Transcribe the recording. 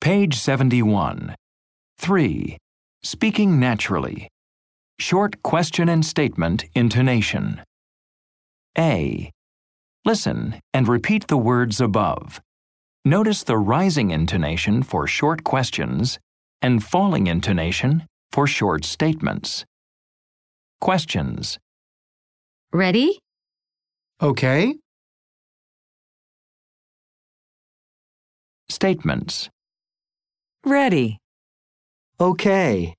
Page 71. 3. Speaking naturally. Short question and statement intonation. A. Listen and repeat the words above. Notice the rising intonation for short questions and falling intonation for short statements. Questions. Ready? Okay. Statements. Ready. Okay.